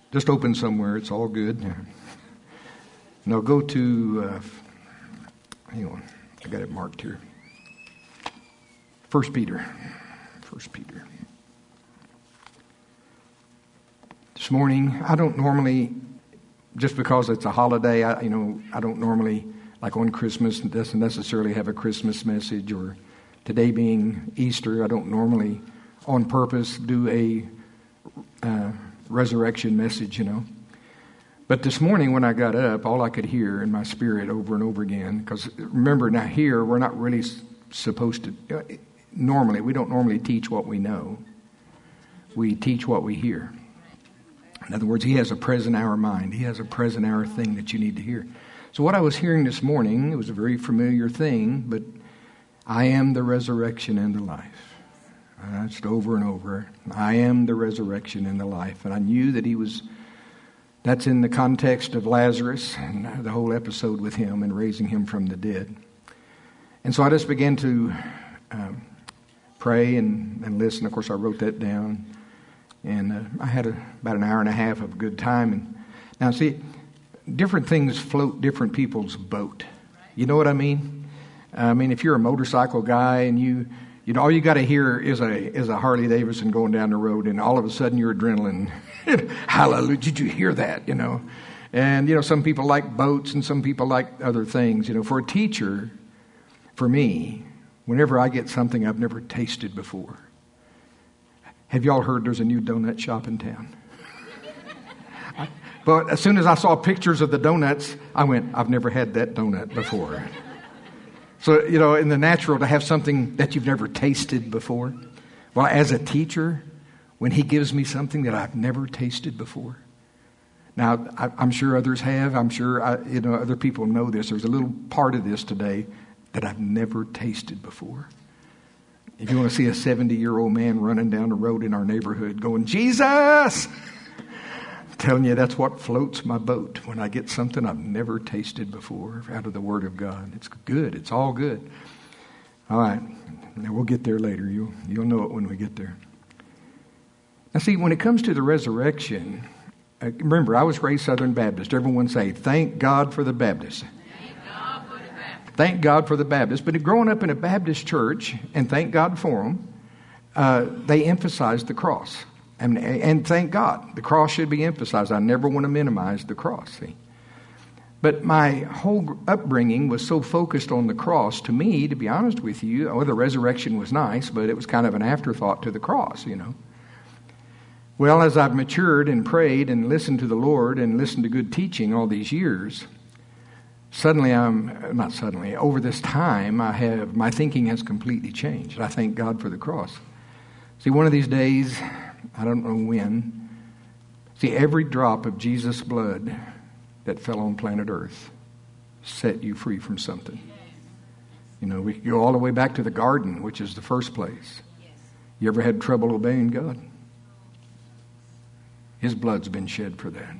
Just open somewhere. It's all good. Now go to, hang on. I got it marked here. 1 Peter. 1 Peter. This morning, I don't normally, just because it's a holiday, I don't normally, like on Christmas, it doesn't necessarily have a Christmas message, or today being Easter, I don't normally, on purpose, do a resurrection message, But this morning when I got up, all I could hear in my spirit over and over again, because remember, now here, we're not really supposed to, normally, we don't normally teach what we know. We teach what we hear. In other words, he has a present hour mind. He has a present hour thing that you need to hear. So what I was hearing this morning, it was a very familiar thing, but I am the resurrection and the life. Just over and over. I am the resurrection and the life. And I knew that that's in the context of Lazarus and the whole episode with him and raising him from the dead. And so I just began to pray and listen. Of course, I wrote that down. And I had about an hour and a half of good time. And now, see, different things float different people's boat. You know what I mean? I mean, if you're a motorcycle guy and you all you got to hear is a Harley Davidson going down the road, and all of a sudden your adrenaline, hallelujah! Did you hear that? And some people like boats, and some people like other things. For a teacher, for me, whenever I get something I've never tasted before. Have y'all heard there's a new donut shop in town? But as soon as I saw pictures of the donuts, I went, I've never had that donut before. So, in the natural, to have something that you've never tasted before. Well, as a teacher, when he gives me something that I've never tasted before. Now, I'm sure others have. I'm sure, other people know this. There's a little part of this today that I've never tasted before. If you want to see a 70-year-old man running down the road in our neighborhood going, Jesus! I'm telling you, that's what floats my boat when I get something I've never tasted before out of the Word of God. It's good. It's all good. All right. Now, we'll get there later. You'll know it when we get there. Now, see, when it comes to the resurrection, remember, I was raised Southern Baptist. Everyone say, thank God for the Baptists. Thank God for the Baptists. But growing up in a Baptist church, and thank God for them, they emphasized the cross. And thank God, the cross should be emphasized. I never want to minimize the cross, see. But my whole upbringing was so focused on the cross, to me, to be honest with you, the resurrection was nice, but it was kind of an afterthought to the cross, Well, as I've matured and prayed and listened to the Lord and listened to good teaching all these years, over this time, my thinking has completely changed. I thank God for the cross. See, one of these days, I don't know when, every drop of Jesus' blood that fell on planet Earth set you free from something. We could go all the way back to the garden, which is the first place. You ever had trouble obeying God? His blood's been shed for that.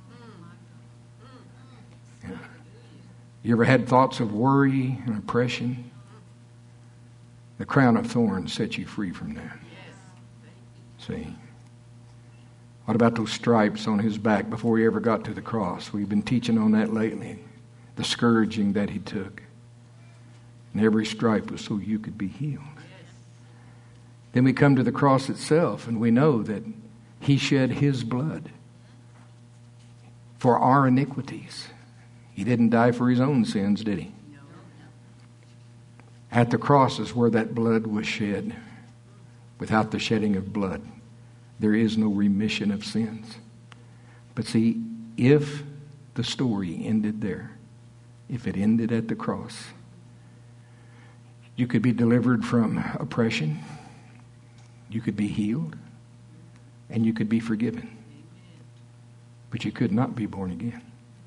Yeah. You ever had thoughts of worry and oppression? The crown of thorns set you free from that. See? What about those stripes on his back before he ever got to the cross? We've been teaching on that lately. The scourging that he took. And every stripe was so you could be healed. Then we come to the cross itself, and we know that he shed his blood for our iniquities. He didn't die for his own sins, did he? At the cross is where that blood was shed. Without the shedding of blood, there is no remission of sins. But see, if the story ended there, if it ended at the cross, you could be delivered from oppression, you could be healed, and you could be forgiven. But you could not be born again.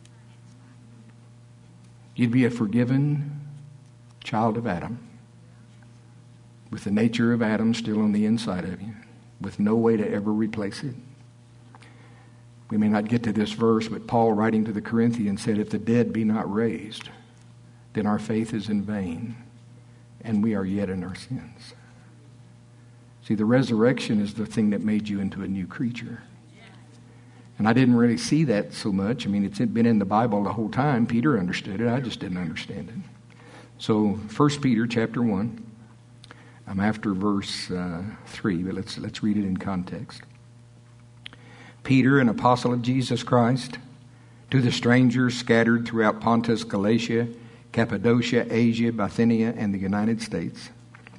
You'd be a forgiven child of Adam, with the nature of Adam still on the inside of you, with no way to ever replace it. We may not get to this verse, but Paul, writing to the Corinthians, said, if the dead be not raised, then our faith is in vain, and we are yet in our sins. See, the resurrection is the thing that made you into a new creature. And I didn't really see that so much. I mean, it's been in the Bible the whole time. Peter understood it. I just didn't understand it. So 1 Peter chapter 1. I'm after verse 3, but let's read it in context. Peter, an apostle of Jesus Christ, to the strangers scattered throughout Pontus, Galatia, Cappadocia, Asia, Bithynia, and the United States.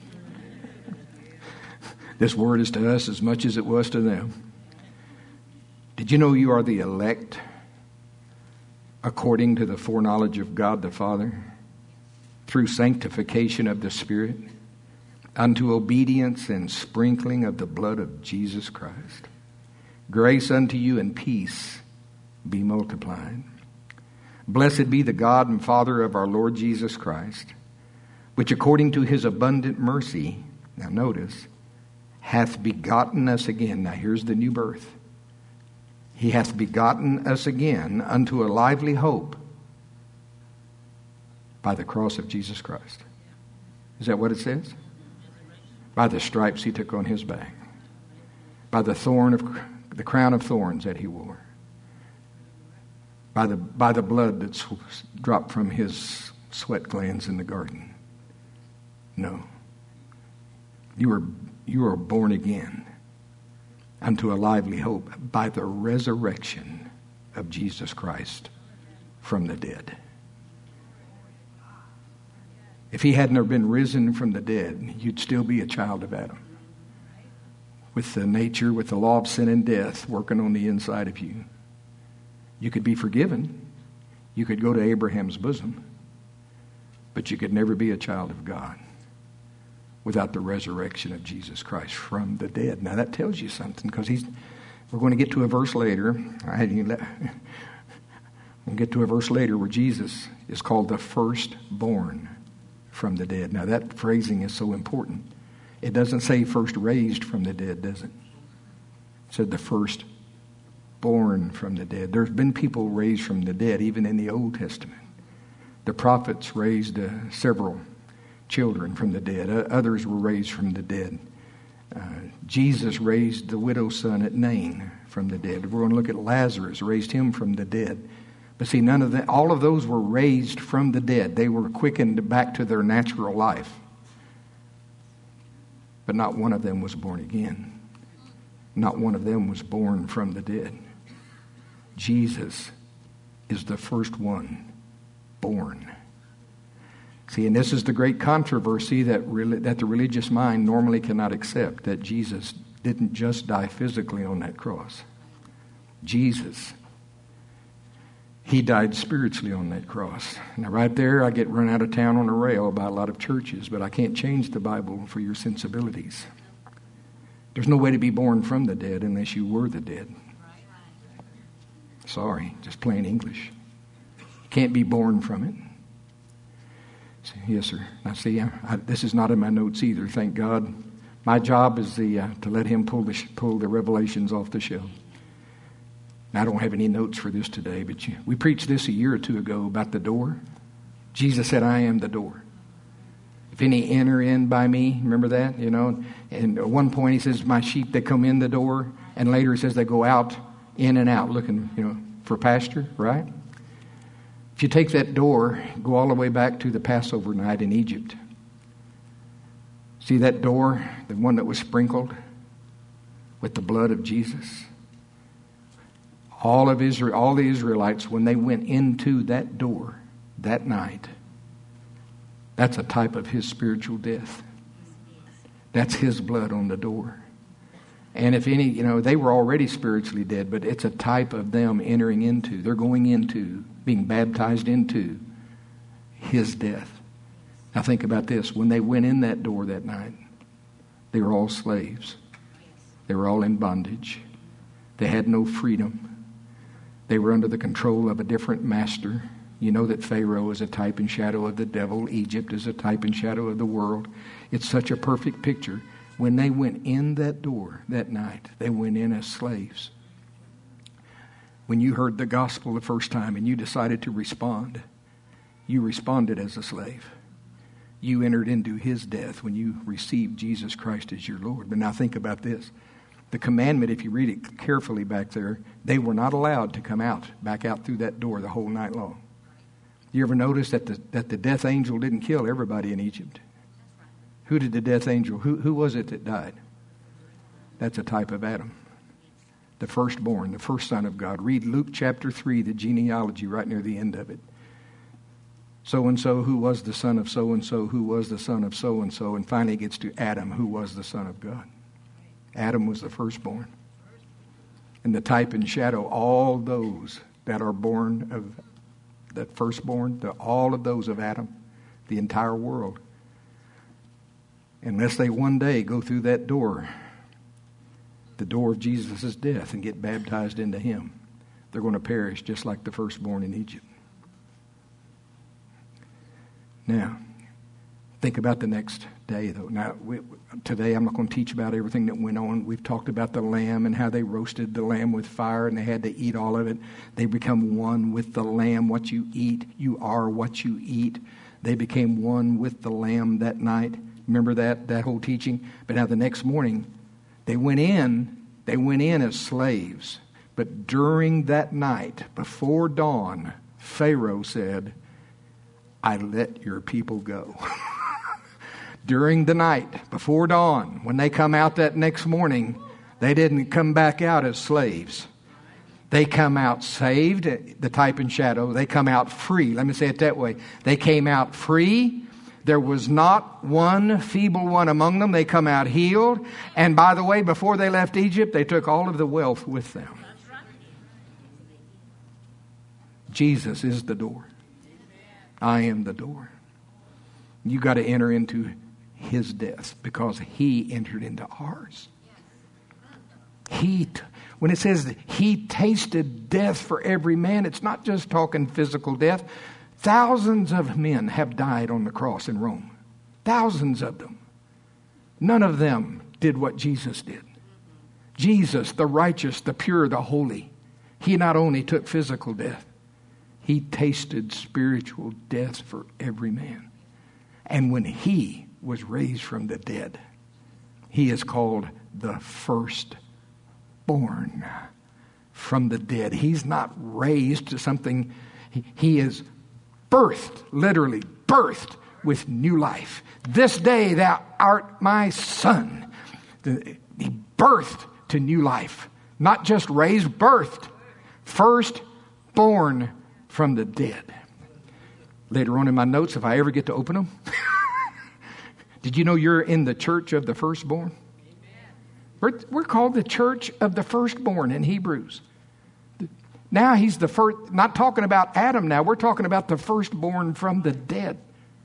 This word is to us as much as it was to them. Did you know you are the elect according to the foreknowledge of God the Father, through sanctification of the Spirit, unto obedience and sprinkling of the blood of Jesus Christ? Grace unto you and peace be multiplied. Blessed be the God and Father of our Lord Jesus Christ, which according to his abundant mercy, now notice, hath begotten us again. Now here's the new birth. He hath begotten us again unto a lively hope by the cross of Jesus Christ. Is that what it says? By the stripes he took on his back. By the crown of thorns that he wore. By the blood that's dropped from his sweat glands in the garden. No. You are born again unto a lively hope by the resurrection of Jesus Christ from the dead. If he had never been risen from the dead, you'd still be a child of Adam. With the nature, with the law of sin and death working on the inside of you. You could be forgiven. You could go to Abraham's bosom. But you could never be a child of God without the resurrection of Jesus Christ from the dead. Now that tells you something, because we're going to get to a verse later. We'll get to a verse later where Jesus is called the firstborn from the dead. Now that phrasing is so important. It doesn't say first raised from the dead, does it? It said the first born from the dead. There's been people raised from the dead, even in the Old Testament. The prophets raised several children from the dead. Others were raised from the dead. Jesus raised the widow's son at Nain from the dead. We're going to look at Lazarus, raised him from the dead. But see, none of that, all of those were raised from the dead. They were quickened back to their natural life. But not one of them was born again. Not one of them was born from the dead. Jesus is the first one born. See, and this is the great controversy that the religious mind normally cannot accept, that Jesus didn't just die physically on that cross. Jesus, he died spiritually on that cross. Now right there, I get run out of town on a rail about a lot of churches, but I can't change the Bible for your sensibilities. There's no way to be born from the dead unless you were the dead. Sorry, just plain English. You can't be born from it. Yes, sir. Now, see, this is not in my notes either. Thank God. My job is to let him pull the revelations off the shelf. Now, I don't have any notes for this today, but we preached this a year or two ago about the door. Jesus said, "I am the door. If any enter in by me," remember that? You know, and at one point he says, "My sheep, they come in the door," and later he says they go out, in and out, looking, for pasture, right? If you take that door, go all the way back to the Passover night in Egypt. See that door, the one that was sprinkled with the blood of Jesus? All the Israelites, when they went into that door that night, that's a type of his spiritual death. That's his blood on the door. And if any, they were already spiritually dead, but it's a type of them entering into, they're going into, being baptized into his death. Now think about this. When they went in that door that night, they were all slaves. They were all in bondage. They had no freedom. They were under the control of a different master. You know that Pharaoh is a type and shadow of the devil. Egypt is a type and shadow of the world. It's such a perfect picture. When they went in that door that night, they went in as slaves. When you heard the gospel the first time and you decided to respond, you responded as a slave. You entered into his death when you received Jesus Christ as your Lord. But now think about this. The commandment, if you read it carefully back there, they were not allowed to come back out through that door the whole night long. You ever notice that the death angel didn't kill everybody in Egypt? Who did the death angel, who was it that died? That's a type of Adam. The firstborn, the first son of God. Read Luke chapter 3, the genealogy right near the end of it. So-and-so, who was the son of so-and-so, who was the son of so-and-so, and finally it gets to Adam, who was the son of God. Adam was the firstborn. And the type and shadow, all those that are born of that firstborn, all of those of Adam, the entire world, unless they one day go through that door, the door of Jesus' death, and get baptized into him, they're going to perish just like the firstborn in Egypt. Now, think about the next day, though. Now, today I'm not going to teach about everything that went on. We've talked about the lamb and how they roasted the lamb with fire and they had to eat all of it. They become one with the lamb. What you eat, you are what you eat. They became one with the lamb that night. Remember that whole teaching? But now the next morning, they went in as slaves. But during that night, before dawn, Pharaoh said, I let your people go. During the night, before dawn, when they come out that next morning, they didn't come back out as slaves. They come out saved, the type and shadow. They come out free. Let me say it that way. They came out free. There was not one feeble one among them. They come out healed. And by the way, before they left Egypt, they took all of the wealth with them. Jesus is the door. I am the door. You got to enter into his death because he entered into ours. When it says that he tasted death for every man, it's not just talking physical death. Thousands of men have died on the cross in Rome. Thousands of them. None of them did what Jesus did. Jesus, the righteous, the pure, the holy, he not only took physical death, he tasted spiritual death for every man. And when he was raised from the dead, he is called the firstborn from the dead. He's not raised to something. He is birthed, literally birthed with new life. This day thou art my son. He birthed to new life. Not just raised, birthed. Firstborn from the dead. Later on in my notes, if I ever get to open them. Did you know you're in the church of the firstborn? We're called the church of the firstborn in Hebrews. Now he's the first, not talking about Adam now, we're talking about the firstborn from the dead.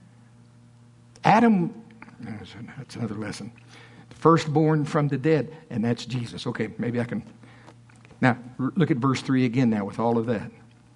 Adam, that's another lesson. The firstborn from the dead, and that's Jesus. Okay, maybe I can. Now, look at verse 3 again now with all of that.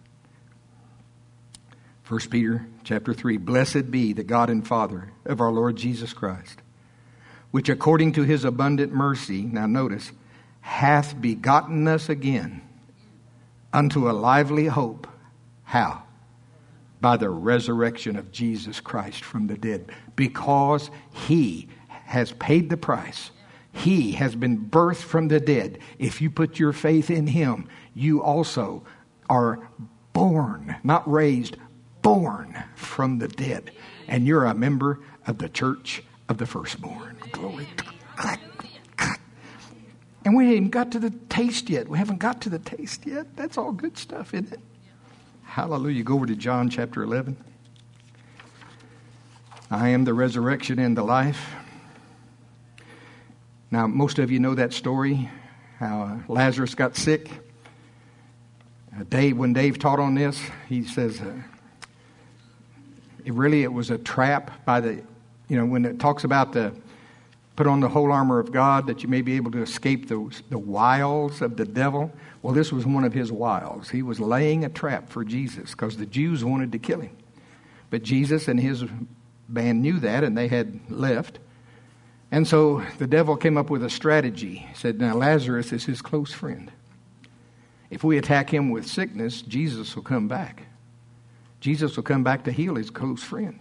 1 Peter chapter 3, Blessed be the God and Father of our Lord Jesus Christ, which according to his abundant mercy, now notice, hath begotten us again unto a lively hope. How? By the resurrection of Jesus Christ from the dead. Because he has paid the price. He has been birthed from the dead. If you put your faith in him, you also are born, not raised, born from the dead. And you're a member of the church of the firstborn. Glory to God. And we haven't got to the taste yet. We haven't got to the taste yet. That's all good stuff, isn't it? Hallelujah. Go over to John chapter 11. I am the resurrection and the life. Now, most of you know that story, how Lazarus got sick. When Dave taught on this, he says, it was a trap by when it talks about put on the whole armor of God that you may be able to escape the wiles of the devil. Well, this was one of his wiles. He was laying a trap for Jesus because the Jews wanted to kill him. But Jesus and his band knew that, and they had left. And so the devil came up with a strategy. He said, now Lazarus is his close friend. If we attack him with sickness, Jesus will come back. Jesus will come back to heal his close friend.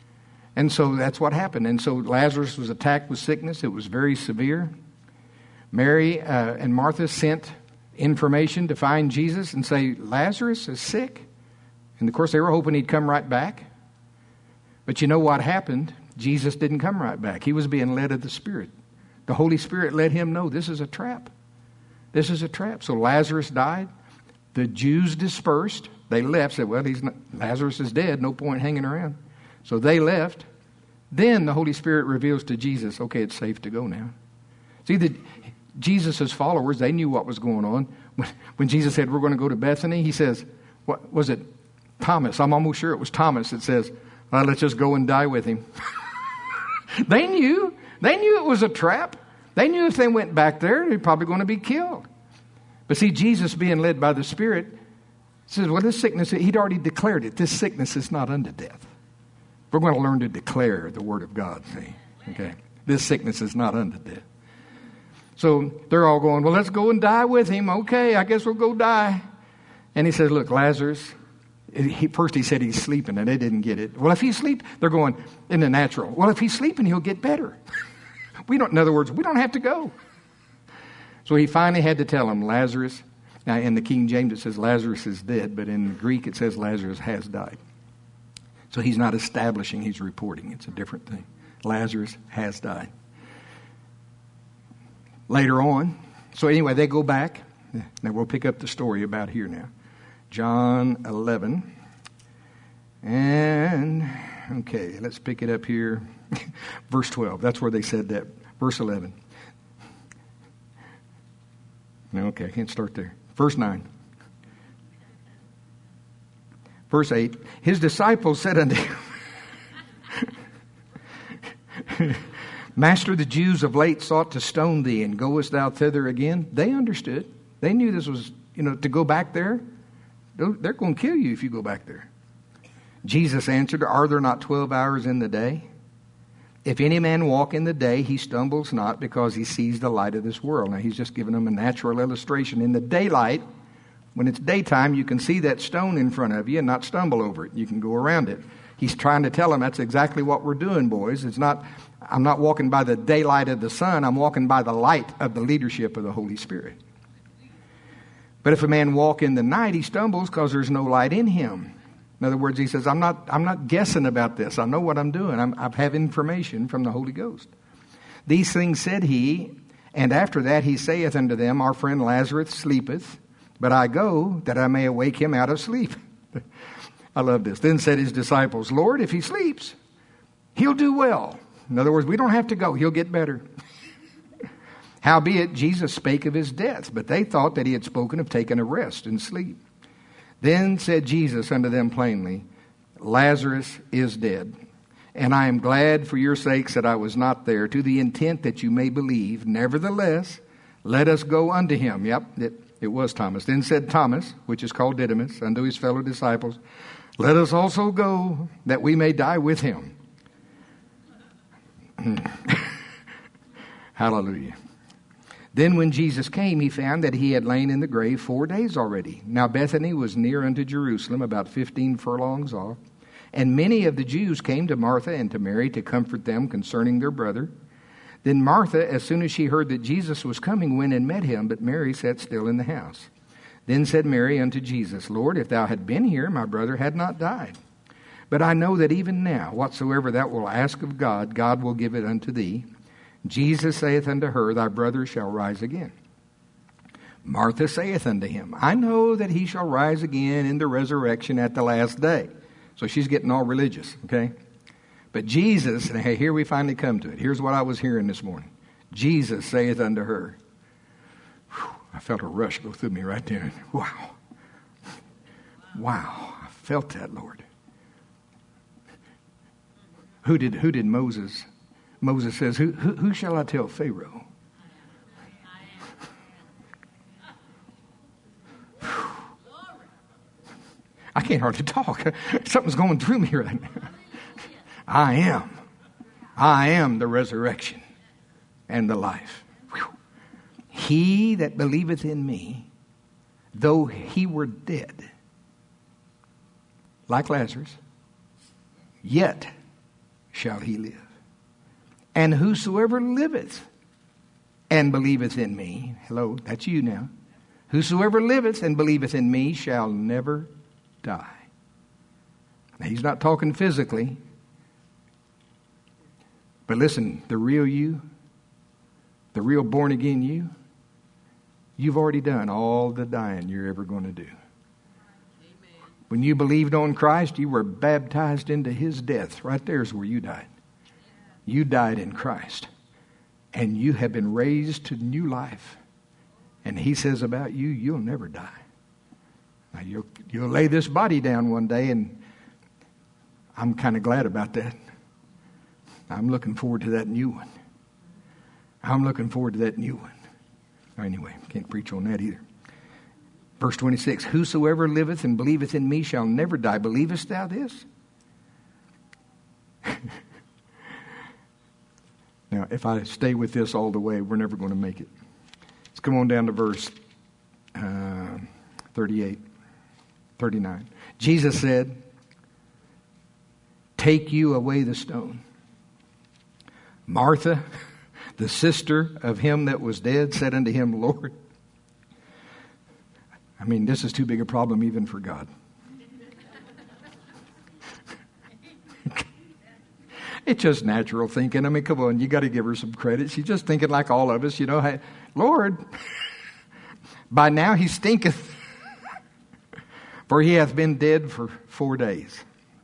And so that's what happened. And so Lazarus was attacked with sickness. It was very severe. Mary and Martha sent information to find Jesus and say, Lazarus is sick. And of course, they were hoping he'd come right back. But you know what happened? Jesus didn't come right back. He was being led of the Spirit. The Holy Spirit let him know this is a trap. This is a trap. So Lazarus died. The Jews dispersed. They left, said, well, Lazarus is dead. No point hanging around. So they left. Then the Holy Spirit reveals to Jesus, okay, it's safe to go now. See, Jesus' followers, they knew what was going on. When Jesus said, we're going to go to Bethany, he says, what was it? Thomas. I'm almost sure it was Thomas that says, well, let's just go and die with him. They knew. They knew it was a trap. They knew if they went back there, they're probably going to be killed. But see, Jesus being led by the Spirit says, well, this sickness, he'd already declared it. This sickness is not unto death. We're going to learn to declare the Word of God, see? Okay. This sickness is not unto death. So they're all going, well, let's go and die with him. Okay, I guess we'll go die. And he says, look, Lazarus, first he said he's sleeping, and they didn't get it. Well, if he's sleeping, they're going in the natural. Well, if he's sleeping, he'll get better. In other words, we don't have to go. So he finally had to tell him, Lazarus. Now, in the King James, it says Lazarus is dead, but in Greek, it says Lazarus has died. So he's not establishing, he's reporting. It's a different thing. Lazarus has died. Later on, so anyway, they go back. Now, we'll pick up the story about here now. John 11. And, okay, let's pick it up here. Verse 12. That's where they said that. Verse 11. Okay, I can't start there. Verse 9. Verse 8. His disciples said unto him, Master, the Jews of late sought to stone thee, and goest thou thither again? They understood. They knew this was, to go back there. They're going to kill you if you go back there. Jesus answered, Are there not 12 hours in the day? If any man walk in the day, he stumbles not, because he sees the light of this world. Now, he's just giving them a natural illustration. In the daylight, when it's daytime, you can see that stone in front of you and not stumble over it. You can go around it. He's trying to tell them that's exactly what we're doing, boys. I'm not walking by the daylight of the sun. I'm walking by the light of the leadership of the Holy Spirit. But if a man walk in the night, he stumbles because there's no light in him. In other words, he says, I'm not guessing about this. I know what I'm doing. I have information from the Holy Ghost. These things said he, and after that he saith unto them, Our friend Lazarus sleepeth, but I go that I may awake him out of sleep. I love this. Then said his disciples, Lord, if he sleeps, he'll do well. In other words, we don't have to go. He'll get better. Howbeit, Jesus spake of his death, but they thought that he had spoken of taking a rest and sleep. Then said Jesus unto them plainly, Lazarus is dead, and I am glad for your sakes that I was not there, to the intent that you may believe. Nevertheless, let us go unto him. Yep, it was Thomas. Then said Thomas, which is called Didymus, unto his fellow disciples, Let us also go, that we may die with him. Hallelujah. Then when Jesus came, he found that he had lain in the grave 4 days already. Now Bethany was near unto Jerusalem, about 15 furlongs off. And many of the Jews came to Martha and to Mary to comfort them concerning their brother. Then Martha, as soon as she heard that Jesus was coming, went and met him, but Mary sat still in the house. Then said Mary unto Jesus, Lord, if thou had been here, my brother had not died. But I know that even now, whatsoever thou wilt ask of God, God will give it unto thee. Jesus saith unto her, Thy brother shall rise again. Martha saith unto him, I know that he shall rise again in the resurrection at the last day. So she's getting all religious, okay? But Jesus, and hey, here we finally come to it. Here's what I was hearing this morning. Jesus saith unto her, I felt a rush go through me right there. Wow. I felt that, Lord. Who did Moses? Moses says, who shall I tell Pharaoh? I can't hardly talk. Something's going through me right now. I am the resurrection and the life. Whew. He that believeth in me, though he were dead, like Lazarus, yet shall he live. And whosoever liveth and believeth in me. Hello, that's you now. Whosoever liveth and believeth in me shall never die. Now, he's not talking physically. But listen, the real you, the real born again you, you've already done all the dying you're ever going to do. Amen. When you believed on Christ, you were baptized into his death. Right there is where you died. You died in Christ. And you have been raised to new life. And he says about you, you'll never die. Now you'll lay this body down one day, and I'm kind of glad about that. I'm looking forward to that new one. I'm looking forward to that new one. Anyway, can't preach on that either. Verse 26, whosoever liveth and believeth in me shall never die. Believest thou this? Now, if I stay with this all the way, we're never going to make it. Let's come on down to verse 38, 39. Jesus said, take you away the stone. Martha, the sister of him that was dead, said unto him, Lord. I mean, this is too big a problem even for God. It's just natural thinking. I mean, come on, you got to give her some credit. She's just thinking like all of us, you know. Hey, Lord, by now he stinketh, for he hath been dead for 4 days.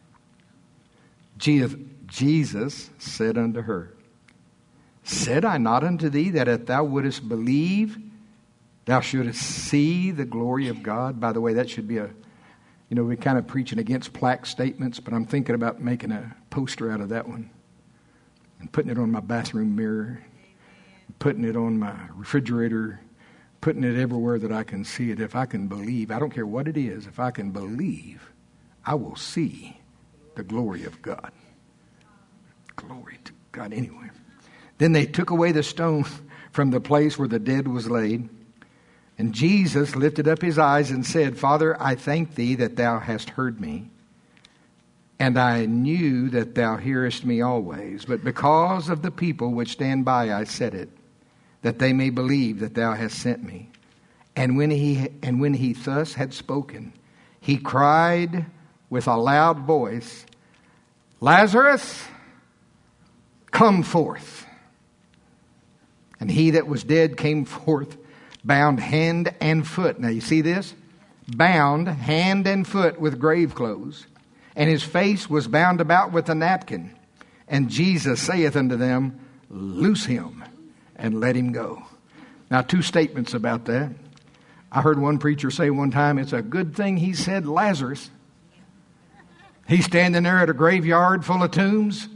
Jesus said unto her, said I not unto thee that if thou wouldest believe, thou shouldest see the glory of God? By the way, that should be we're kind of preaching against plaque statements, but I'm thinking about making a poster out of that one and putting it on my bathroom mirror, putting it on my refrigerator, putting it everywhere that I can see it. If I can believe, I don't care what it is, if I can believe, I will see the glory of God. Glory to God. Anyway. Then they took away the stone from the place where the dead was laid. And Jesus lifted up his eyes and said, Father, I thank thee that thou hast heard me. And I knew that thou hearest me always. But because of the people which stand by, I said it, that they may believe that thou hast sent me. And when he thus had spoken, he cried with a loud voice, Lazarus, come forth. And he that was dead came forth, bound hand and foot. Now you see this? Bound hand and foot with grave clothes. And his face was bound about with a napkin. And Jesus saith unto them, loose him and let him go. Now 2 statements about that. I heard one preacher say one time, it's a good thing he said Lazarus. He's standing there at a graveyard full of tombs.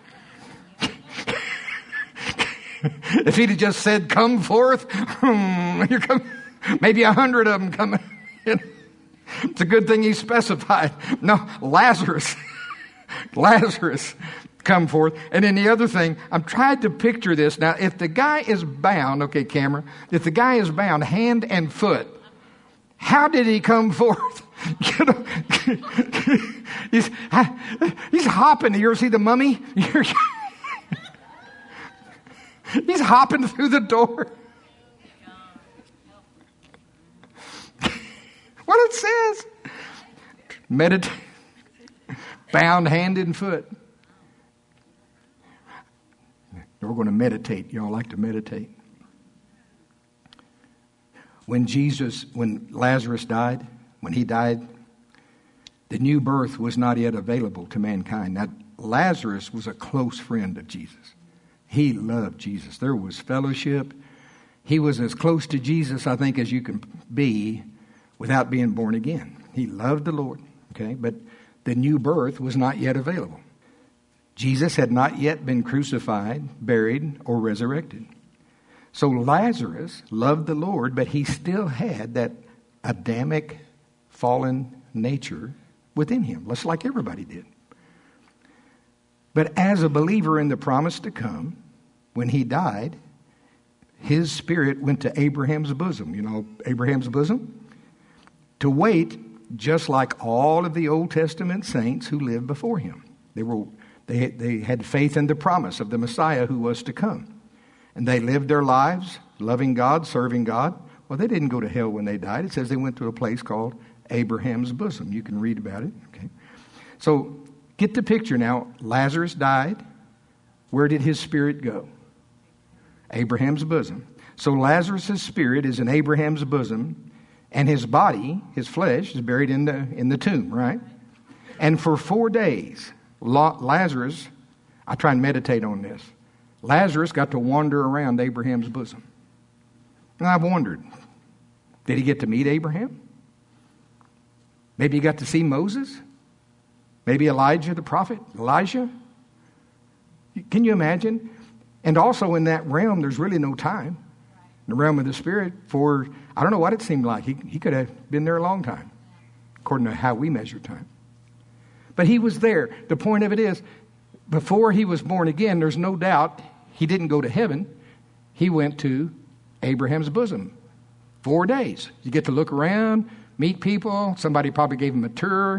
If he'd have just said, come forth, here come, maybe 100 of them coming in. It's a good thing he specified. No, Lazarus, come forth. And then the other thing, I'm trying to picture this. Now, if the guy is bound, okay, camera, if the guy is bound hand and foot, how did he come forth? He's hopping. You ever see The Mummy? He's hopping through the door. What it says. Meditate. Bound hand and foot. We're going to meditate. Y'all like to meditate. When Lazarus died, when he died, the new birth was not yet available to mankind. Now, Lazarus was a close friend of Jesus. He loved Jesus. There was fellowship. He was as close to Jesus, I think, as you can be without being born again. He loved the Lord, okay? But the new birth was not yet available. Jesus had not yet been crucified, buried, or resurrected. So Lazarus loved the Lord, but he still had that Adamic fallen nature within him, just like everybody did. But as a believer in the promise to come, when he died, his spirit went to Abraham's bosom. You know, Abraham's bosom? To wait, just like all of the Old Testament saints who lived before him. They had faith in the promise of the Messiah who was to come. And they lived their lives loving God, serving God. Well, they didn't go to hell when they died. It says they went to a place called Abraham's bosom. You can read about it. Okay. So get the picture now. Lazarus died. Where did his spirit go? Abraham's bosom. So Lazarus' spirit is in Abraham's bosom, and his body, his flesh, is buried in the tomb, right? And for 4 days, Lazarus, I try and meditate on this. Lazarus got to wander around Abraham's bosom. And I've wondered, did he get to meet Abraham? Maybe he got to see Moses? Maybe Elijah, the prophet, Elijah? Can you imagine? And also in that realm, there's really no time. In the realm of the Spirit, for, I don't know what it seemed like. He could have been there a long time, according to how we measure time. But he was there. The point of it is, before he was born again, there's no doubt he didn't go to heaven. He went to Abraham's bosom. 4 days. You get to look around, meet people. Somebody probably gave him a tour.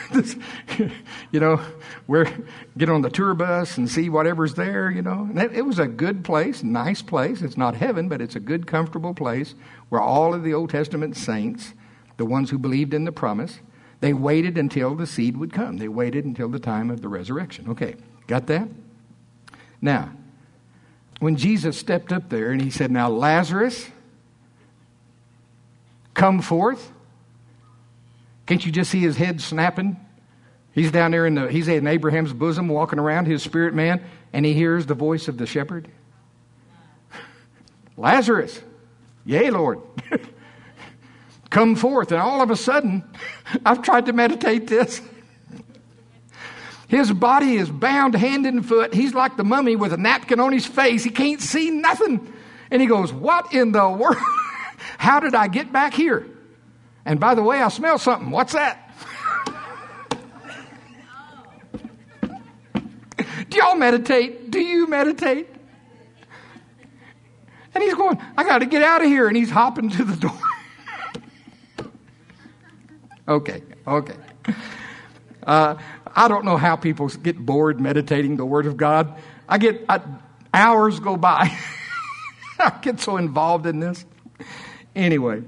Get on the tour bus and see whatever's there, And it was a good place, nice place. It's not heaven, but it's a good, comfortable place where all of the Old Testament saints, the ones who believed in the promise, they waited until the seed would come. They waited until the time of the resurrection. Okay, got that? Now, when Jesus stepped up there and he said, "Now, Lazarus, come forth." Can't you just see his head snapping? He's down there he's in Abraham's bosom, walking around, his spirit man, and he hears the voice of the shepherd. "Lazarus, yea, Lord, come forth." And all of a sudden, I've tried to meditate this. His body is bound hand and foot. He's like the mummy with a napkin on his face. He can't see nothing. And he goes, "What in the world? How did I get back here? And by the way, I smell something. What's that?" Do y'all meditate? Do you meditate? And he's going, "I got to get out of here." And he's hopping to the door. Okay. I don't know how people get bored meditating the Word of God. Hours go by. I get so involved in this. Anyway.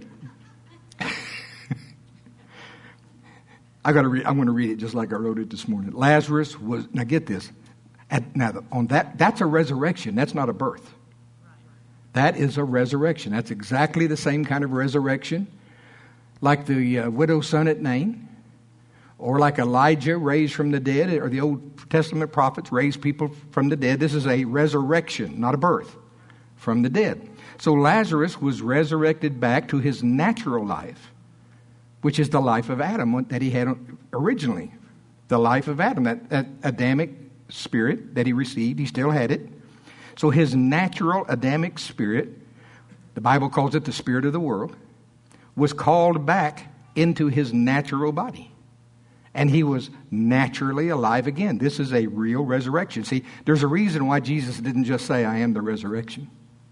I'm going to read it just like I wrote it this morning. Lazarus was, now get this. That's a resurrection. That's not a birth. That is a resurrection. That's exactly the same kind of resurrection like the widow's son at Nain, or like Elijah raised from the dead, or the Old Testament prophets raised people from the dead. This is a resurrection, not a birth, from the dead. So Lazarus was resurrected back to his natural life, which is the life of Adam that he had originally. The life of Adam, that Adamic spirit that he received, he still had it. So his natural Adamic spirit, the Bible calls it the spirit of the world, was called back into his natural body. And he was naturally alive again. This is a real resurrection. See, there's a reason why Jesus didn't just say, "I am the resurrection."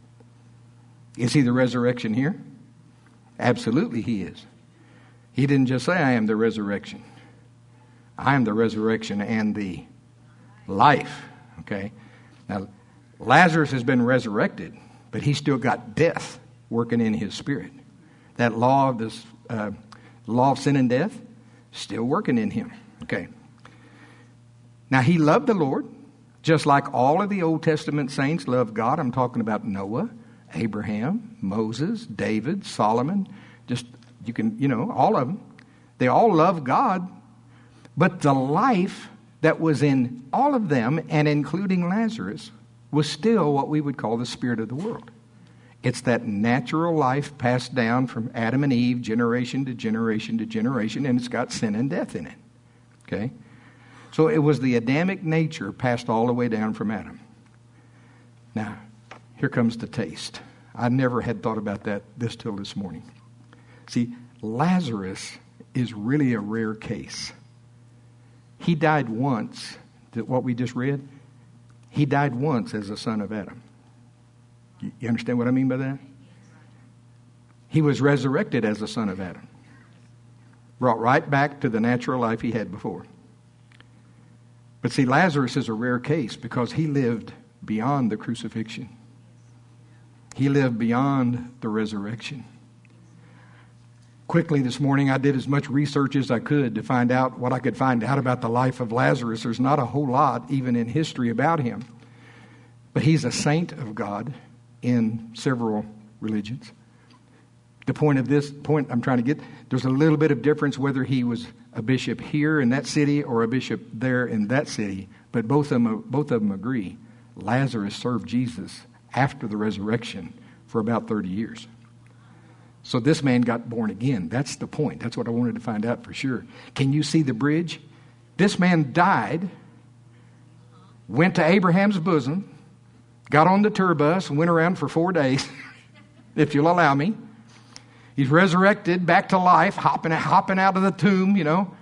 Is he the resurrection here? Absolutely he is. He didn't just say, "I am the resurrection." I am the resurrection and the life. Okay? Now, Lazarus has been resurrected, but he's still got death working in his spirit. That law of sin and death, still working in him. Okay. Now, he loved the Lord, just like all of the Old Testament saints loved God. I'm talking about Noah, Abraham, Moses, David, Solomon. All of them. They all loved God. But the life that was in all of them, and including Lazarus, was still what we would call the spirit of the world. It's that natural life passed down from Adam and Eve, generation to generation to generation, and it's got sin and death in it. Okay? So it was the Adamic nature passed all the way down from Adam. Now, here comes the taste. I never had thought about this till this morning. See, Lazarus is really a rare case. He died once, what we just read, he died once as a son of Adam. You understand what I mean by that? He was resurrected as a son of Adam. Brought right back to the natural life he had before. But see, Lazarus is a rare case because he lived beyond the crucifixion. He lived beyond the resurrection. Quickly this morning, I did as much research as I could to find out what I could find out about the life of Lazarus. There's not a whole lot, even in history, about him. But he's a saint of God in several religions. The point I'm trying to get, there's a little bit of difference whether he was a bishop here in that city or a bishop there in that city. But both of them agree. Lazarus served Jesus after the resurrection for about 30 years. So this man got born again. That's the point. That's what I wanted to find out for sure. Can you see the bridge? This man died, went to Abraham's bosom, got on the tour bus, and went around for 4 days, if you'll allow me. He's resurrected back to life, hopping out of the tomb,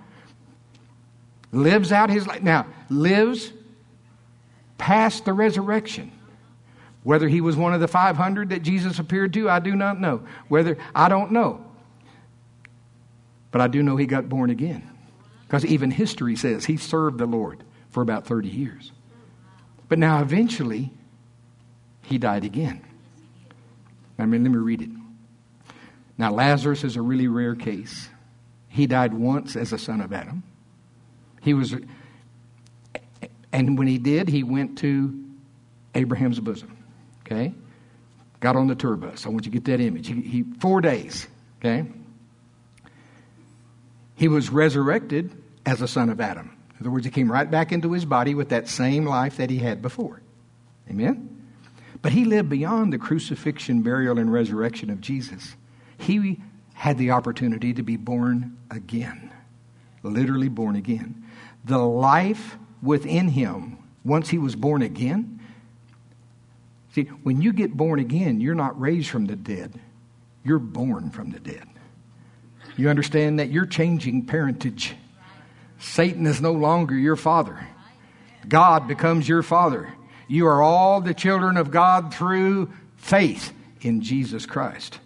lives out his life. Now, lives past the resurrection. Whether he was one of the 500 that Jesus appeared to, I do not know. I don't know. But I do know he got born again. Because even history says he served the Lord for about 30 years. But now eventually, he died again. Let me read it. Now Lazarus is a really rare case. He died once as a son of Adam. And when he did, he went to Abraham's bosom. Okay? Got on the tour bus. I want you to get that image. He 4 days. Okay? He was resurrected as a son of Adam. In other words, he came right back into his body with that same life that he had before. Amen? But he lived beyond the crucifixion, burial, and resurrection of Jesus. He had the opportunity to be born again. Literally born again. The life within him, once he was born again. See, when you get born again, you're not raised from the dead. You're born from the dead. You understand that you're changing parentage. Satan is no longer your father. God becomes your father. You are all the children of God through faith in Jesus Christ.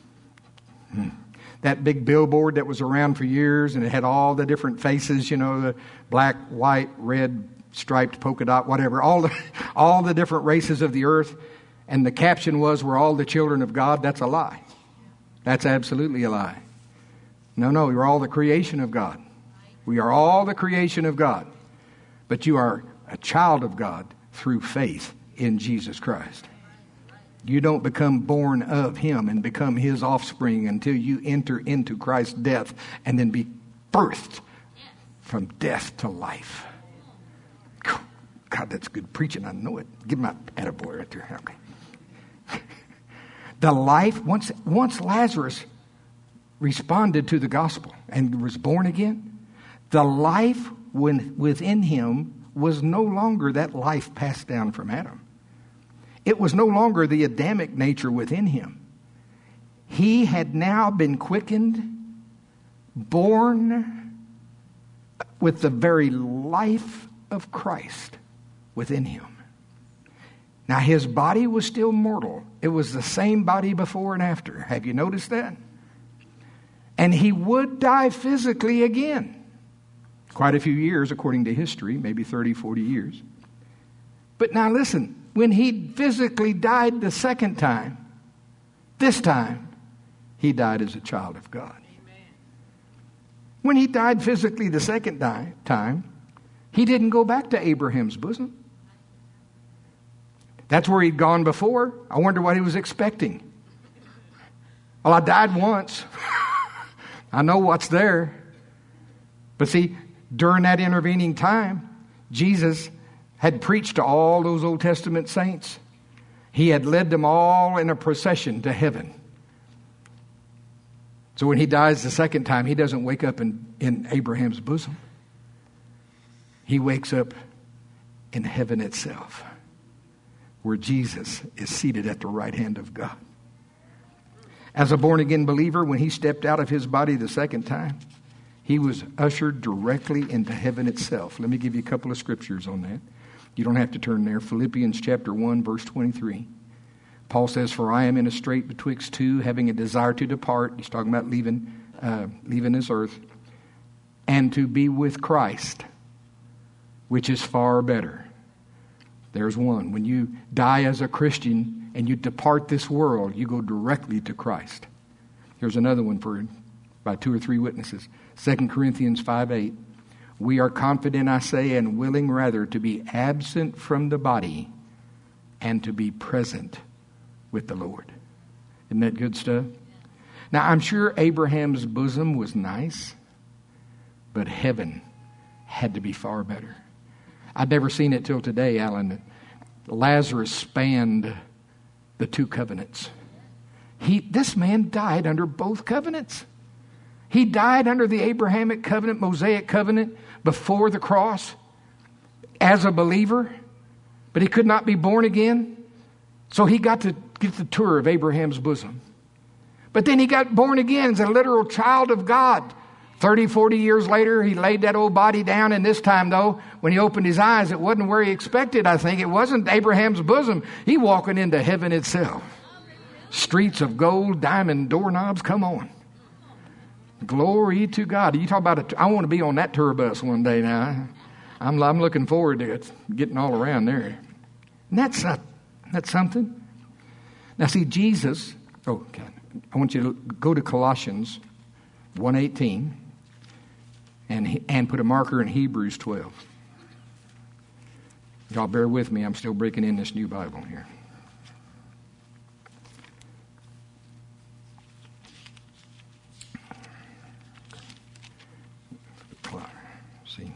That big billboard that was around for years, and it had all the different faces, the black, white, red, striped, polka dot, whatever, all the different races of the earth. And the caption was, "We're all the children of God." That's a lie. That's absolutely a lie. No, we're all the creation of God. We are all the creation of God. But you are a child of God through faith in Jesus Christ. You don't become born of him and become his offspring until you enter into Christ's death and then be birthed from death to life. God, that's good preaching. I know it. Give my attaboy right there. Okay. The life, once Lazarus responded to the gospel and was born again, the life within him was no longer that life passed down from Adam. It was no longer the Adamic nature within him. He had now been quickened, born with the very life of Christ within him. Now his body was still mortal. It was the same body before and after. Have you noticed that? And he would die physically again. Quite a few years, according to history, maybe 30, 40 years. But now listen, when he physically died the second time, this time, he died as a child of God. Amen. When he died physically the second time, he didn't go back to Abraham's bosom. That's where he'd gone before. I wonder what he was expecting. Well, I died once. I know what's there. But see, during that intervening time, Jesus had preached to all those Old Testament saints. He had led them all in a procession to heaven. So when he dies the second time, he doesn't wake up in Abraham's bosom. He wakes up in heaven itself, where Jesus is seated at the right hand of God. As a born-again believer, when he stepped out of his body the second time, he was ushered directly into heaven itself. Let me give you a couple of scriptures on that. You don't have to turn there. Philippians chapter 1, verse 23. Paul says, "For I am in a strait betwixt two, having a desire to depart." He's talking about leaving this earth. "And to be with Christ, which is far better." There's one. When you die as a Christian, and you depart this world, you go directly to Christ. Here's another one by 2 or 3 witnesses. 2 Corinthians 5:8. We are confident, I say, and willing rather to be absent from the body and to be present with the Lord. Isn't that good stuff? Now, I'm sure Abraham's bosom was nice, but heaven had to be far better. I'd never seen it till today, Alan. Lazarus spanned the 2 covenants. This man died under both covenants. He died under the Abrahamic covenant, Mosaic covenant, before the cross as a believer, but he could not be born again. So he got to get the tour of Abraham's bosom. But then he got born again as a literal child of God. 30, 40 years later, he laid that old body down, and this time, though, when he opened his eyes, it wasn't where he expected, I think. It wasn't Abraham's bosom. He walking into heaven itself. Streets of gold, diamond doorknobs, come on. Glory to God. You talk about I want to be on that tour bus one day now. I'm looking forward to it, getting all around there. And that's something. Now see, Jesus, God, I want you to go to Colossians 1:18 and put a marker in Hebrews 12. Y'all bear with me, I'm still breaking in this new Bible here. See?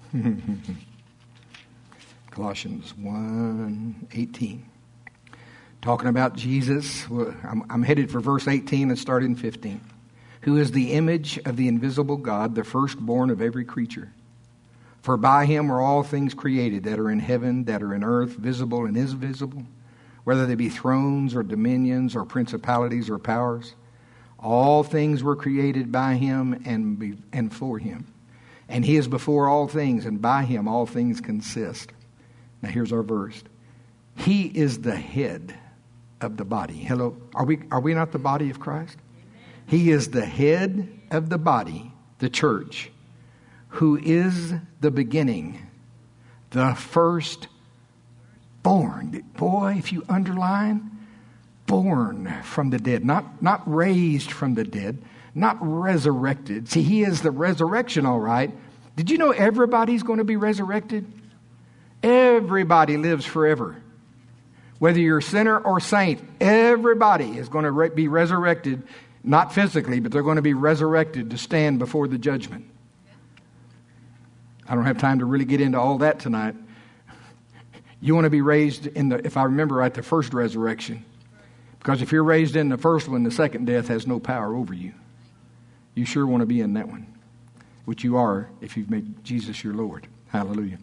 Colossians 1:18. Talking about Jesus, I'm headed for verse 18 and start in 15. Who is the image of the invisible God, the firstborn of every creature. For by him are all things created that are in heaven, that are in earth, visible and invisible, whether they be thrones or dominions or principalities or powers. All things were created by him and for him. And he is before all things, and by him all things consist. Now here's our verse. He is the head of the body. Hello, are we not the body of Christ? He is the head of the body, the church, who is the beginning, the firstborn. Boy, if you underline, born from the dead, not raised from the dead, not resurrected. See, he is the resurrection, all right. Did you know everybody's going to be resurrected? Everybody lives forever. Whether you're a sinner or saint, everybody is going to be resurrected. Not physically, but they're going to be resurrected to stand before the judgment. I don't have time to really get into all that tonight. You want to be raised if I remember right, the first resurrection. Because if you're raised in the first one, the second death has no power over you. You sure want to be in that one, which you are if you've made Jesus your Lord. Hallelujah.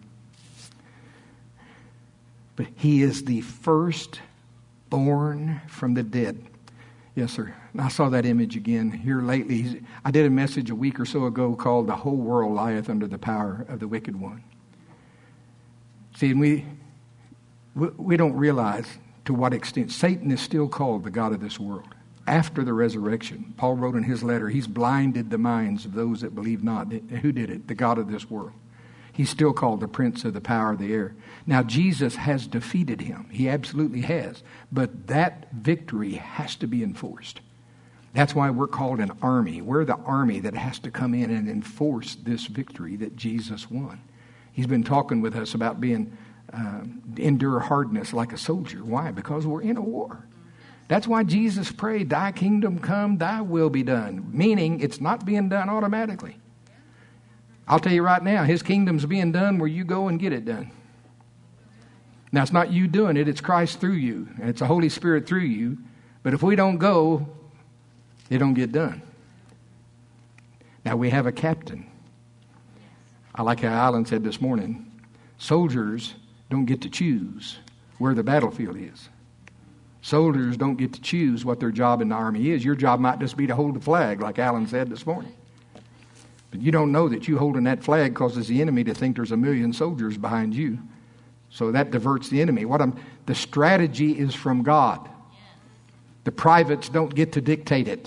But he is the firstborn from the dead. Yes, sir. I saw that image again here lately. I did a message a week or so ago called "The Whole World Lieth Under the Power of the Wicked One." See, we don't realize to what extent Satan is still called the god of this world. After the resurrection, Paul wrote in his letter, he's blinded the minds of those that believe not. Who did it? The god of this world. He's still called the prince of the power of the air. Now, Jesus has defeated him. He absolutely has. But that victory has to be enforced. That's why we're called an army. We're the army that has to come in and enforce this victory that Jesus won. He's been talking with us about being endure hardness like a soldier. Why? Because we're in a war. That's why Jesus prayed, "Thy kingdom come, thy will be done." Meaning it's not being done automatically. I'll tell you right now, his kingdom's being done where you go and get it done. Now, it's not you doing it, it's Christ through you. And it's the Holy Spirit through you. But if we don't go, it don't get done. Now, we have a captain. I like how Alan said this morning, soldiers don't get to choose where the battlefield is. Soldiers don't get to choose what their job in the army is. Your job might just be to hold the flag, like Alan said this morning. But you don't know that you holding that flag causes the enemy to think there's 1,000,000 soldiers behind you. So that diverts the enemy. The strategy is from God. The privates don't get to dictate it.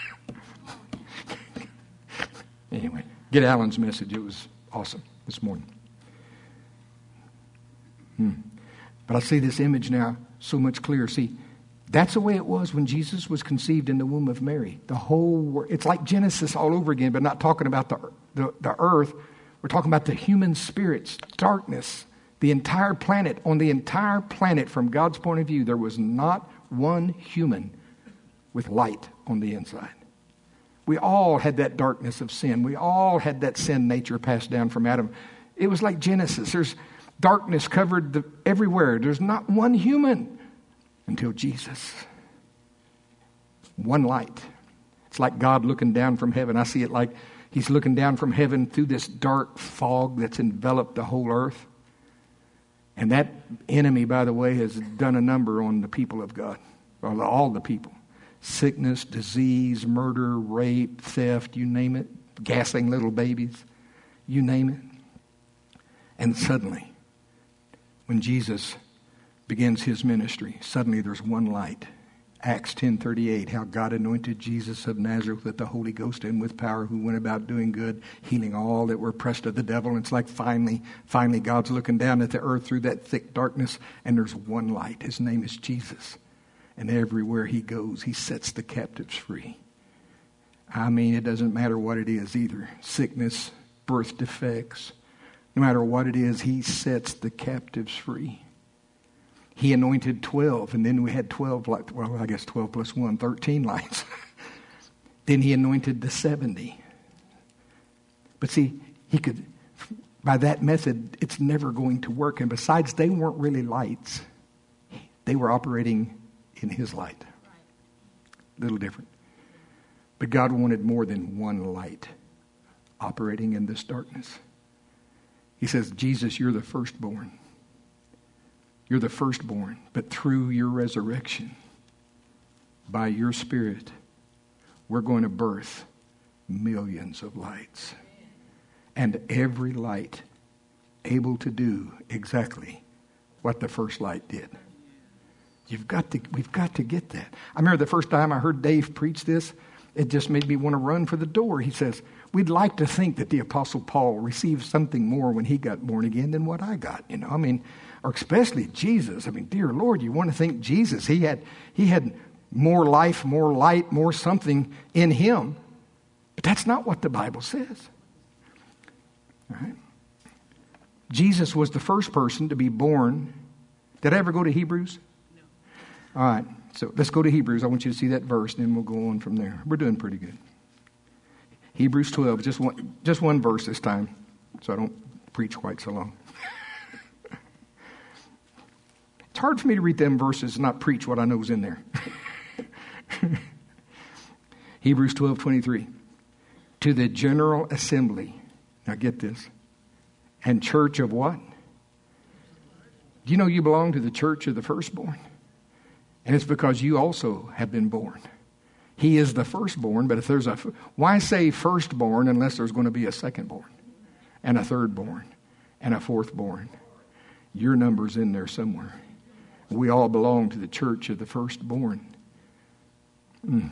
Anyway, get Alan's message. It was awesome this morning. But I see this image now so much clearer. See, That's the way it was when Jesus was conceived in the womb of Mary. The whole world, it's like Genesis all over again, but not talking about the earth. We're talking about the human spirits, darkness, the entire planet. On the entire planet, from God's point of view, there was not one human with light on the inside. We all had that darkness of sin. We all had that sin nature passed down from Adam. It was like Genesis. There's darkness covered everywhere. There's not one human until Jesus. One light. It's like God looking down from heaven. I see it like He's looking down from heaven through this dark fog that's enveloped the whole earth. And that enemy, by the way, has done a number on the people of God. Well, all the people. Sickness, disease, murder, rape, theft, you name it. Gassing little babies, you name it. And suddenly, when Jesus begins His ministry, suddenly there's one light. Acts 10:38, how God anointed Jesus of Nazareth with the Holy Ghost and with power, who went about doing good, healing all that were oppressed of the devil. And it's like finally God's looking down at the earth through that thick darkness, and there's one light. His name is Jesus. And everywhere He goes, He sets the captives free. I mean, it doesn't matter what it is either. Sickness, birth defects, no matter what it is, He sets the captives free. He anointed 12, and then we had 12, 12 plus 1, 13 lights. Then He anointed the 70. But see, He could, by that method, it's never going to work. And besides, they weren't really lights. They were operating in His light. A little different. But God wanted more than one light operating in this darkness. He says, Jesus, you're the firstborn. You're the firstborn, but through your resurrection, by your Spirit, we're going to birth millions of lights. And every light able to do exactly what the first light did. We've got to get that. I remember the first time I heard Dave preach this, it just made me want to run for the door. He says, we'd like to think that the Apostle Paul received something more when he got born again than what I got, or especially Jesus. Dear Lord, you want to think Jesus. He had more life, more light, more something in Him. But that's not what the Bible says. All right? Jesus was the first person to be born. Did I ever go to Hebrews? No. All right. So let's go to Hebrews. I want you to see that verse, and then we'll go on from there. We're doing pretty good. Hebrews 12, just one verse this time, so I don't preach quite so long. It's hard for me to read them verses and not preach what I know is in there. Hebrews 12:23. To the general assembly. Now get this. And church of what? Do you know you belong to the church of the firstborn? And it's because you also have been born. He is the firstborn, but if there's why say firstborn unless there's going to be a secondborn and a thirdborn and a fourthborn? Your number's in there somewhere. We all belong to the church of the firstborn. And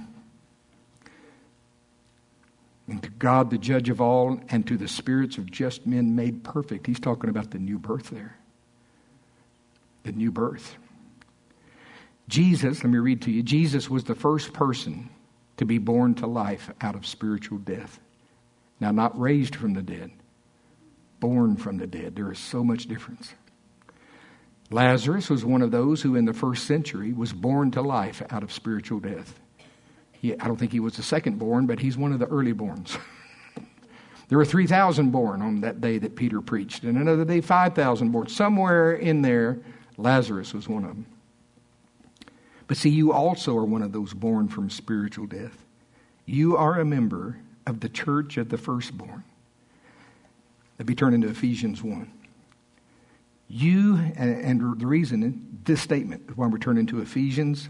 to God, the judge of all, and to the spirits of just men made perfect. He's talking about the new birth there. The new birth. Jesus, let me read to you. Jesus was the first person to be born to life out of spiritual death. Now, not raised from the dead, born from the dead. There is so much difference. Lazarus was one of those who in the first century was born to life out of spiritual death. I don't think he was the second born, but he's one of the early borns. There were 3,000 born on that day that Peter preached, and another day 5,000 born. Somewhere in there, Lazarus was one of them. But see, you also are one of those born from spiritual death. You are a member of the church of the firstborn. Let me turn into Ephesians 1. You, and the reason, this statement, when we turn into Ephesians,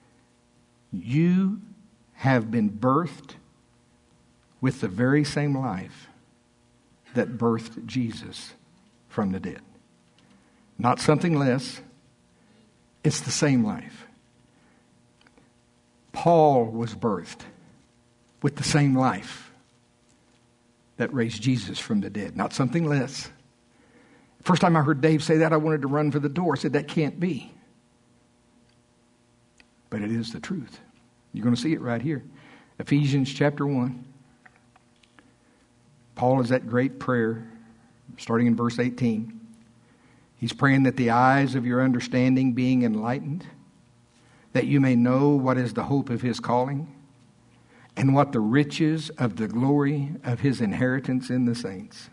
you have been birthed with the very same life that birthed Jesus from the dead. Not something less. It's the same life. Paul was birthed with the same life that raised Jesus from the dead. Not something less. First time I heard Dave say that, I wanted to run for the door. I said, that can't be. but it is the truth. You're going to see it right here. Ephesians chapter 1. Paul is that great prayer, starting in verse 18. He's praying that the eyes of your understanding being enlightened, that you may know what is the hope of his calling, and what the riches of the glory of his inheritance in the saints.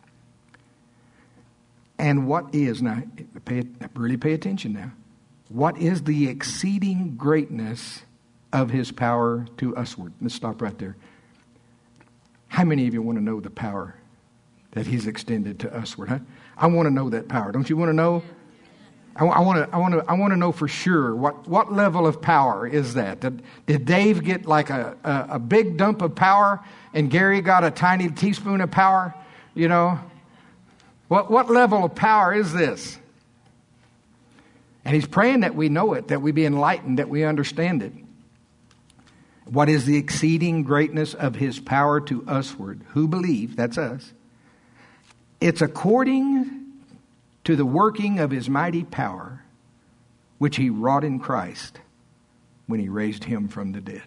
And what is, now really pay attention now, what is the exceeding greatness of his power to usward? Let's stop right there. How many of you want to know the power that he's extended to usward? Huh? I want to know that power. Don't you want to know? I want to know for sure what level of power is that? Did Dave get like a big dump of power and Gary got a tiny teaspoon of power? You know, what level of power is this? And he's praying that we know it, that we be enlightened, that we understand it. What is the exceeding greatness of his power to usward? Who believe, that's us. It's according to the working of his mighty power, which he wrought in Christ when he raised him from the dead.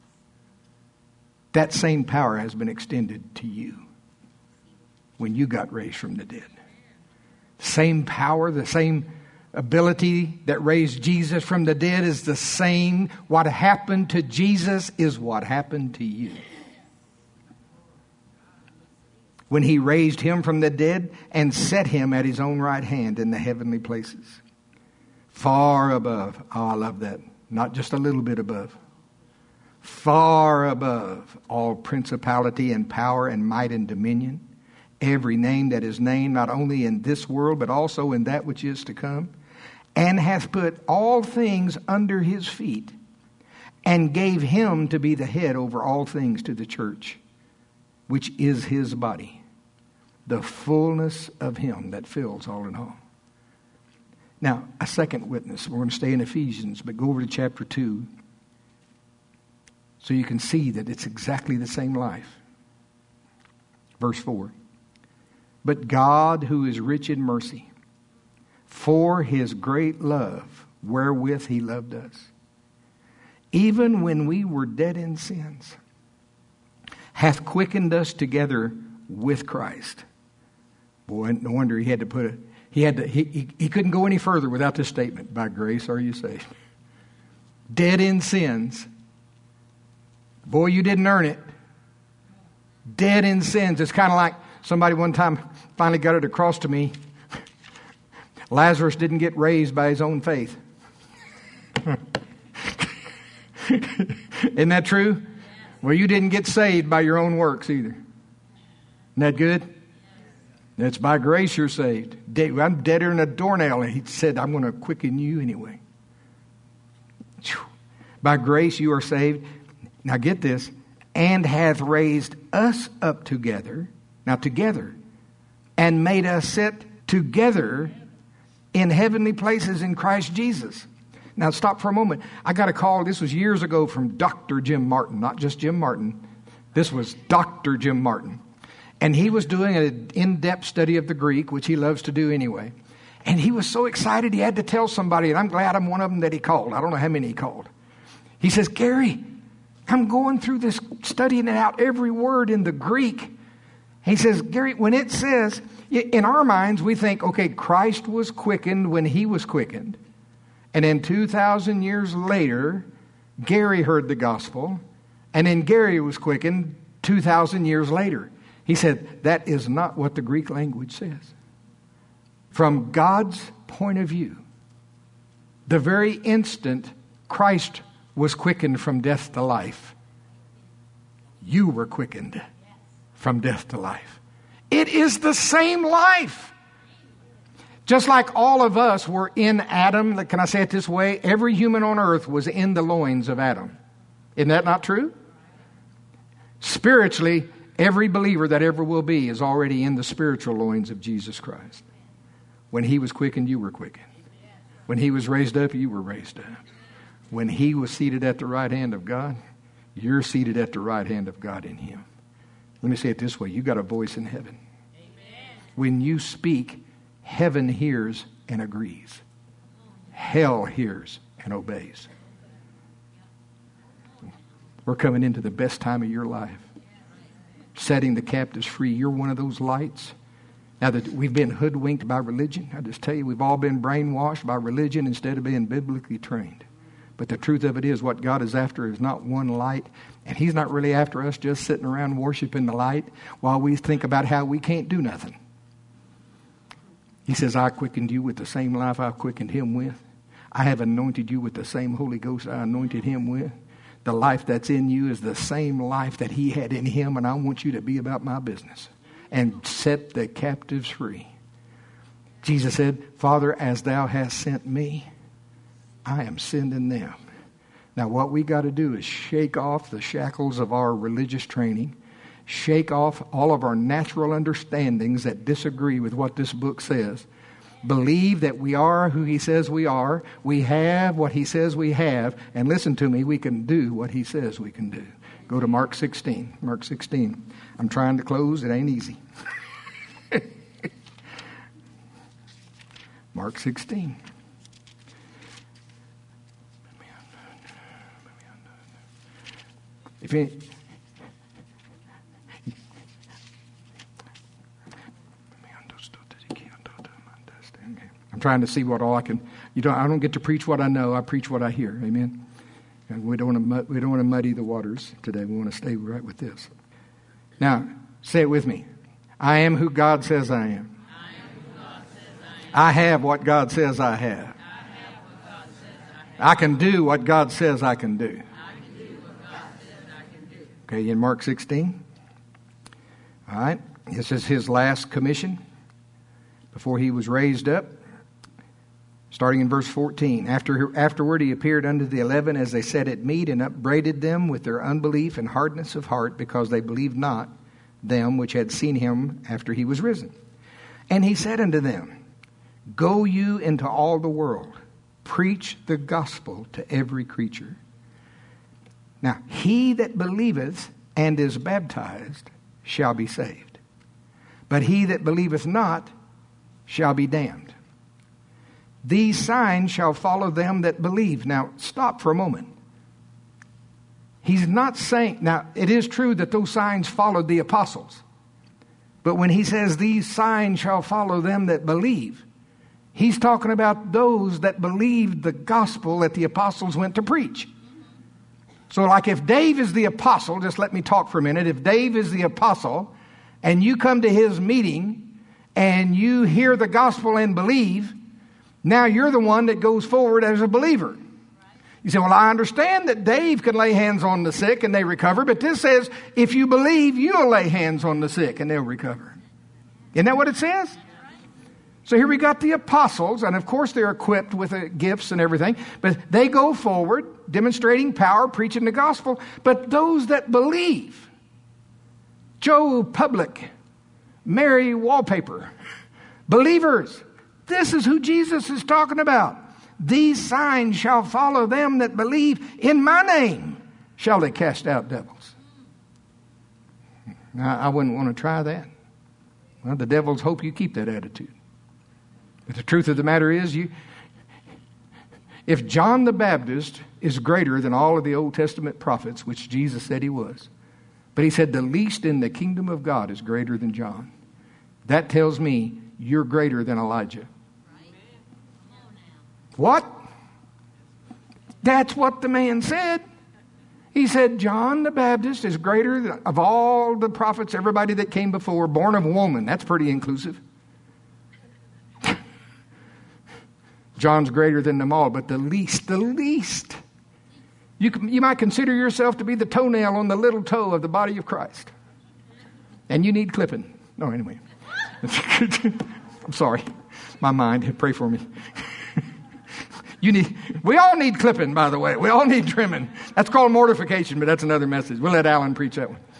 That same power has been extended to you when you got raised from the dead. Same power, the same ability that raised Jesus from the dead is the same. What happened to Jesus is what happened to you. When he raised him from the dead and set him at his own right hand in the heavenly places. Far above. Oh, I love that. Not just a little bit above. Far above all principality and power and might and dominion. Every name that is named, not only in this world, but also in that which is to come. And hath put all things under his feet. And gave him to be the head over all things to the church, which is his body, the fullness of him that fills all in all. Now, a second witness. We're going to stay in Ephesians, but go over to chapter 2 so you can see that it's exactly the same life. Verse 4. But God, who is rich in mercy, for his great love wherewith he loved us, even when we were dead in sins, hath quickened us together with Christ. Boy, no wonder he had to put it. He couldn't go any further without this statement. By grace are you saved. Dead in sins. Boy, you didn't earn it. Dead in sins. It's kind of like somebody one time finally got it across to me. Lazarus didn't get raised by his own faith. Isn't that true? Well, you didn't get saved by your own works either. Isn't that good? It's by grace you're saved. I'm deader than a doornail. And he said, I'm going to quicken you anyway. By grace you are saved. Now get this. And hath raised us up together. Now together. And made us sit together in heavenly places in Christ Jesus. Now stop for a moment. I got a call. This was years ago from Dr. Jim Martin. Not just Jim Martin. This was Dr. Jim Martin. And he was doing an in-depth study of the Greek, which he loves to do anyway. And he was so excited he had to tell somebody, and I'm glad I'm one of them that he called. I don't know how many he called. He says, Gary, I'm going through this, studying it out, every word in the Greek. He says, Gary, when it says, in our minds, we think, okay, Christ was quickened when he was quickened. And then 2,000 years later, Gary heard the gospel. And then Gary was quickened 2,000 years later. He said, that is not what the Greek language says. From God's point of view, the very instant Christ was quickened from death to life, you were quickened from death to life. It is the same life. Just like all of us were in Adam, can I say it this way? Every human on earth was in the loins of Adam. Isn't that not true? Spiritually, every believer that ever will be is already in the spiritual loins of Jesus Christ. When he was quickened, you were quickened. When he was raised up, you were raised up. When he was seated at the right hand of God, you're seated at the right hand of God in him. Let me say it this way. You got a voice in heaven. Amen. When you speak, heaven hears and agrees. Hell hears and obeys. We're coming into the best time of your life. Setting the captives free. You're one of those lights. Now that we've been hoodwinked by religion, I just tell you, we've all been brainwashed by religion instead of being biblically trained. But the truth of it is, what God is after is not one light. And He's not really after us just sitting around worshiping the light while we think about how we can't do nothing. He says, I quickened you with the same life I quickened Him with. I have anointed you with the same Holy Ghost I anointed Him with. The life that's in you is the same life that He had in Him, and I want you to be about my business and set the captives free. Jesus said, Father, as thou hast sent me, I am sending them. Now what we got to do is shake off the shackles of our religious training, shake off all of our natural understandings that disagree with what this book says. Believe that we are who He says we are. We have what He says we have. And listen to me, we can do what He says we can do. Go to Mark 16. Mark 16. I'm trying to close. It ain't easy. Mark 16. If it, I'm trying to see what all I can. I don't get to preach what I know. I preach what I hear. Amen. And we don't want to muddy the waters today. We want to stay right with this. Now, say it with me. I am who God says I am. I have what God says I have. I can do what God says I can do. Okay, in Mark 16. All right. This is His last commission before He was raised up. Starting in verse 14. Afterward He appeared unto the 11 as they sat at meat, and upbraided them with their unbelief and hardness of heart, because they believed not them which had seen Him after He was risen. And He said unto them, Go you into all the world, preach the gospel to every creature. Now, he that believeth and is baptized shall be saved, but he that believeth not shall be damned. These signs shall follow them that believe. Now, stop for a moment. He's not saying, now, it is true that those signs followed the apostles. But when He says these signs shall follow them that believe, He's talking about those that believed the gospel that the apostles went to preach. So like if Dave is the apostle, just let me talk for a minute. If Dave is the apostle and you come to his meeting and you hear the gospel and believe, now you're the one that goes forward as a believer. You say, well, I understand that Dave can lay hands on the sick and they recover, but this says if you believe, you'll lay hands on the sick and they'll recover. Isn't that what it says? So here we got the apostles, and of course they're equipped with gifts and everything, but they go forward, demonstrating power, preaching the gospel. But those that believe, Joe Public, Mary Wallpaper, believers, this is who Jesus is talking about. These signs shall follow them that believe. In my name shall they cast out devils. Now, I wouldn't want to try that. Well, the devils hope you keep that attitude. But the truth of the matter is, if John the Baptist is greater than all of the Old Testament prophets, which Jesus said he was, but He said the least in the kingdom of God is greater than John, that tells me you're greater than Elijah. What? That's what the man said. He said John the Baptist is greater of all the prophets, everybody that came before, born of woman. That's pretty inclusive. John's greater than them all, but the least. You might consider yourself to be the toenail on the little toe of the body of Christ. And you need clipping. No, anyway. I'm sorry. My mind, pray for me. We all need clipping, by the way. We all need trimming. That's called mortification, but that's another message. We'll let Alan preach that one.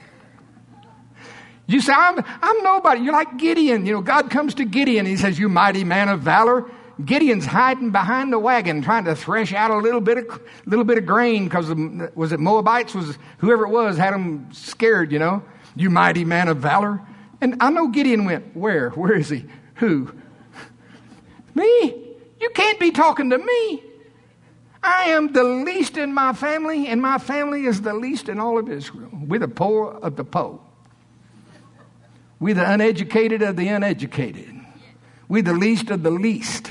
You say, I'm nobody. You're like Gideon. You know, God comes to Gideon. He says, you mighty man of valor. Gideon's hiding behind the wagon, trying to thresh out a little bit of grain because was it Moabites? Whoever it was had them scared. You know, you mighty man of valor. And I know Gideon went, where? Where is he? Who? Me? You can't be talking to me. I am the least in my family, and my family is the least in all of Israel. We're the poor of the poor. We're the uneducated of the uneducated. We're the least of the least.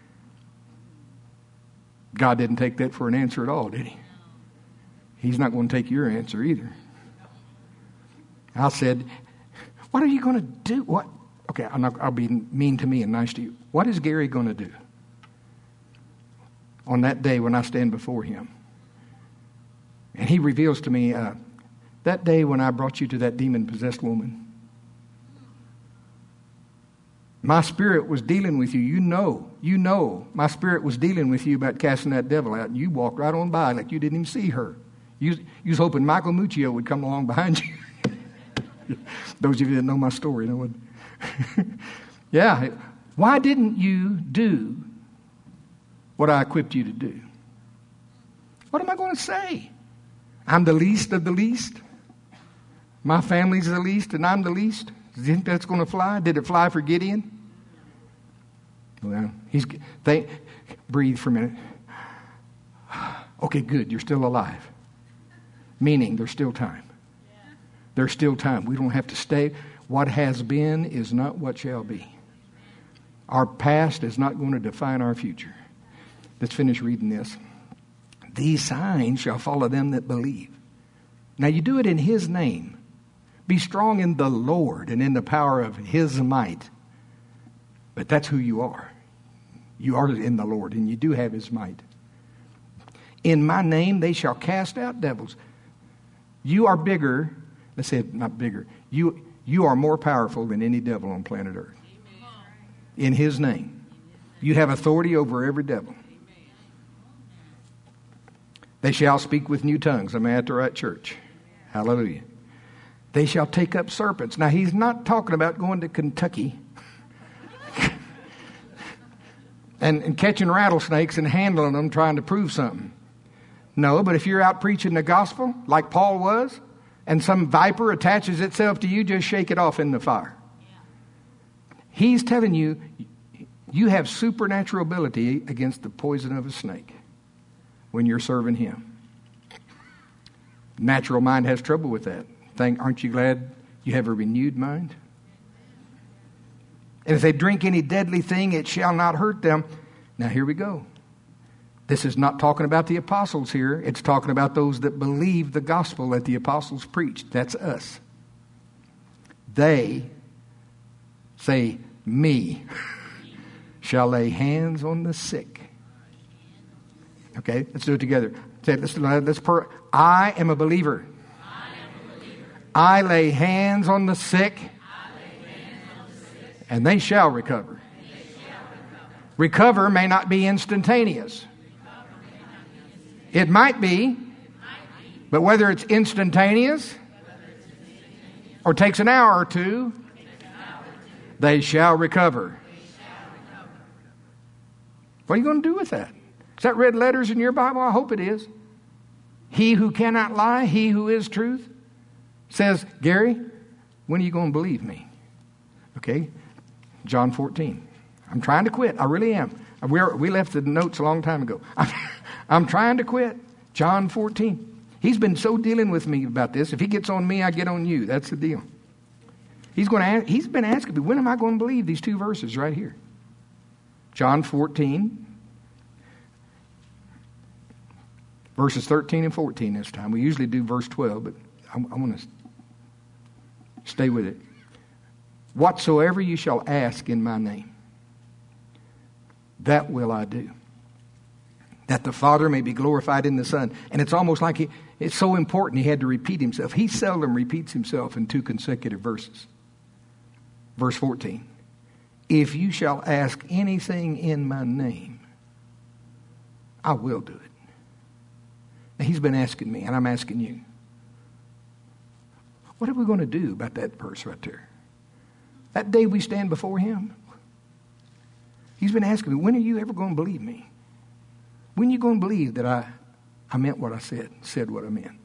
God didn't take that for an answer at all, did he? He's not going to take your answer either. I said, what are you going to do? What? Okay, I'll be mean to me and nice to you. What is Gary going to do on that day when I stand before him? And he reveals to me, that day when I brought you to that demon-possessed woman, my spirit was dealing with you. You know, my spirit was dealing with you about casting that devil out, and you walked right on by like you didn't even see her. You was hoping Michael Muccio would come along behind you. Those of you that know my story know what. Yeah. Why didn't you do what I equipped you to do? What am I going to say? I'm the least of the least. My family's the least, and I'm the least. Do you think that's going to fly? Did it fly for Gideon? Well, breathe for a minute. Okay, good. You're still alive. Meaning there's still time. There's still time. We don't have to stay. What has been is not what shall be. Our past is not going to define our future. Let's finish reading this. These signs shall follow them that believe. Now you do it in his name. Be strong in the Lord and in the power of his might. But that's who you are. You are in the Lord, and you do have his might. In my name they shall cast out devils. You are bigger. Let's say not bigger. You are more powerful than any devil on planet Earth. In his name. You have authority over every devil. They shall speak with new tongues. Am I at the right church? Hallelujah. They shall take up serpents. Now, he's not talking about going to Kentucky and catching rattlesnakes and handling them, trying to prove something. No, but if you're out preaching the gospel, like Paul was, and some viper attaches itself to you, just shake it off in the fire. He's telling you, you have supernatural ability against the poison of a snake when you're serving him. Natural mind has trouble with that. Aren't you glad you have a renewed mind? And if they drink any deadly thing, it shall not hurt them. Now here we go. This is not talking about the apostles here. It's talking about those that believe the gospel that the apostles preached. That's us. They, say me, shall lay hands on the sick. Okay, let's do it together. Say, I am a believer. I lay hands on the sick, and they shall recover. Recover may not be instantaneous. It might be, but whether it's instantaneous or takes an hour or two, they shall recover. What are you going to do with that? Is that red letters in your Bible? I hope it is. He who cannot lie, he who is truth, says, Gary, when are you going to believe me? Okay, John 14. I'm trying to quit. I really am. We left the notes a long time ago. I'm trying to quit. John 14. He's been so dealing with me about this. If he gets on me, I get on you. That's the deal. He's been asking me, when am I going to believe these two verses right here? John 14, verses 13 and 14 this time. We usually do verse 12, but I want to stay with it. Whatsoever you shall ask in my name, that will I do, that the Father may be glorified in the Son. And it's almost like it's so important he had to repeat himself. He seldom repeats himself in two consecutive verses. Verse 14. If you shall ask anything in my name, I will do it. Now, he's been asking me, and I'm asking you. What are we going to do about that verse right there? That day we stand before him. He's been asking me, when are you ever going to believe me? When are you going to believe that I meant what I said what I meant?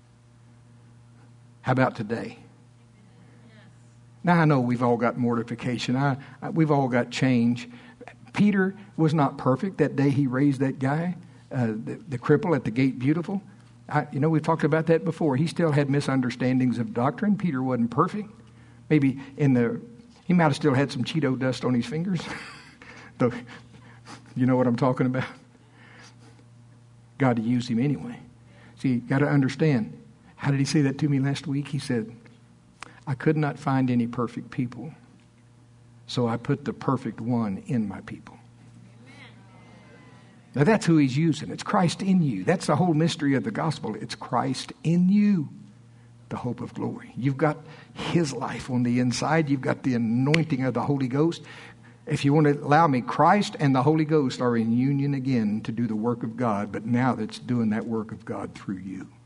How about today? Now, I know we've all got mortification. We've all got change. Peter was not perfect that day he raised that guy. the cripple at the gate beautiful. We've talked about that before. He still had misunderstandings of doctrine. Peter wasn't perfect. Maybe he might have still had some Cheeto dust on his fingers. You know what I'm talking about? God used him anyway. See, you got to understand. How did he say that to me last week? He said, I could not find any perfect people, so I put the perfect one in my people. Now that's who he's using. It's Christ in you. That's the whole mystery of the gospel. It's Christ in you, the hope of glory. You've got his life on the inside. You've got the anointing of the Holy Ghost. If you want to allow me, Christ and the Holy Ghost are in union again to do the work of God, but now that's doing that work of God through you.